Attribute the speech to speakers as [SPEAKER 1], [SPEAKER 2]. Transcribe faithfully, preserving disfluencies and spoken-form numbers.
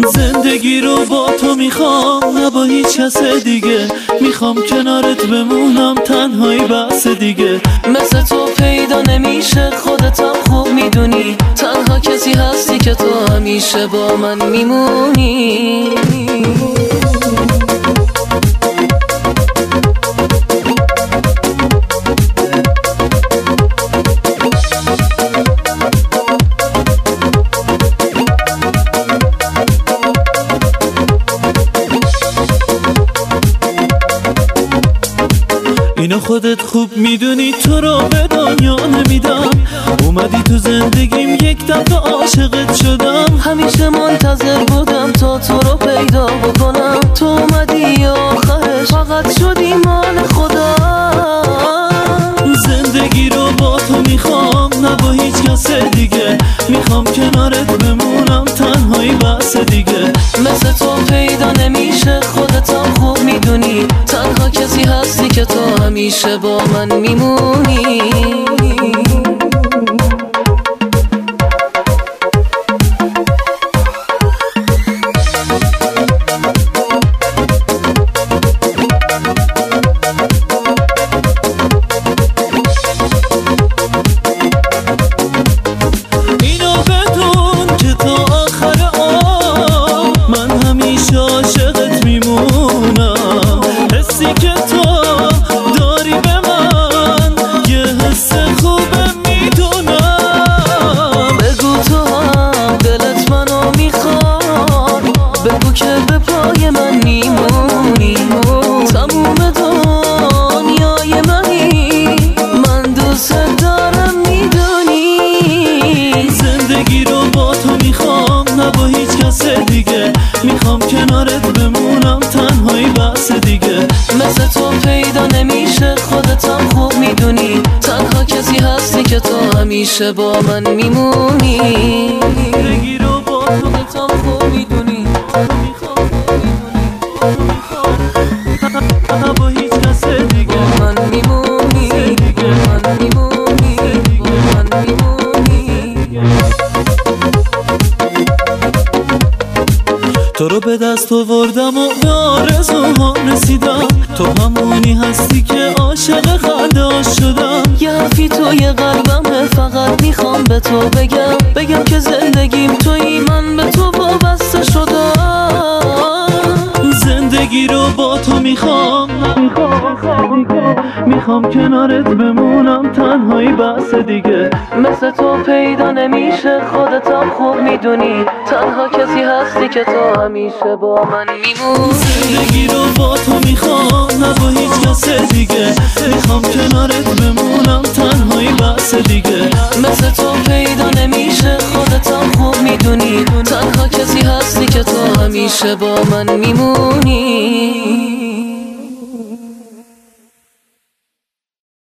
[SPEAKER 1] زندگی رو با تو میخوام نه با هیچ کس دیگه، میخوام کنارت بمونم تنهایی بس دیگه.
[SPEAKER 2] مثل تو پیدا نمیشه خودتم خوب میدونی، تنها کسی هستی که تو همیشه با من میمونی.
[SPEAKER 1] اینو خودت خوب میدونی، تو رو به دنیا نمیدم. اومدی تو زندگیم یک دفعه عاشقت شدم.
[SPEAKER 2] همیشه منتظر بودم تا تو رو پیدا بکنم، تو اومدی آخرش فقط شدی مال خدا.
[SPEAKER 1] زندگی رو با تو میخوام نه با هیچ کس دیگه، میخوام کنارت بمونم تنهایی بس دیگه.
[SPEAKER 2] مثل تو پیدا نمیشه خودتم خوب میدونی، تنها کسی هستی که تو همیشه با من میمونی.
[SPEAKER 1] میخوام کنارت بمونم تنهایی بس دیگه.
[SPEAKER 2] مثل تو پیدا نمیشه خودتم خوب میدونی، تنها کسی هستی که تو همیشه با من میمونی.
[SPEAKER 1] زندگی رو با
[SPEAKER 2] خودتم خوب میدونی،
[SPEAKER 1] میخوام میخوام با هیچ کس دیگه
[SPEAKER 2] با من میمونی، با من میمونی، با من میمونی.
[SPEAKER 1] تو رو به دست آوردم و به آرزوها رسیدم، تو همونی هستی که عاشق خنده‌هاش شدم.
[SPEAKER 2] یه حرفی توی قلبمه فقط میخوام به تو بگم، بگم که زندگیم توی من به تو وابسته شدم.
[SPEAKER 1] زندگی رو با تو میخوام میخوام کنارت بمونم تنهایی بس دیگه.
[SPEAKER 2] مثل تو پیدا نمیشه خودتم خوب میدونی، تنها کسی هستی که تو همیشه با من میمونی.
[SPEAKER 1] زندگی رو با تو میخوام نه با هیچ کس دیگه، میخوام کنارت بمونم تنهایی بس دیگه.
[SPEAKER 2] مثل تو پیدا نمیشه خودتم خوب میدونی، تنها کسی هستی که تو همیشه با من میمونی.